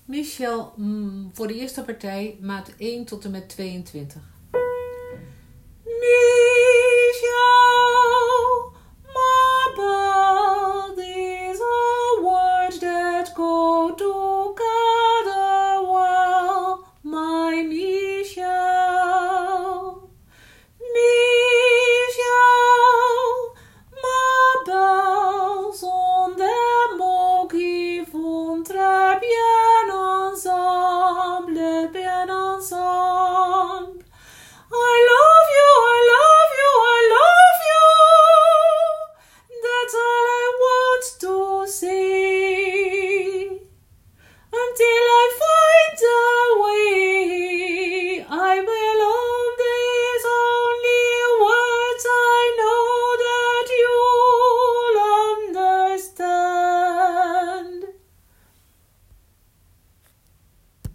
Michel, voor de eerste partij maat 1 tot en met 22.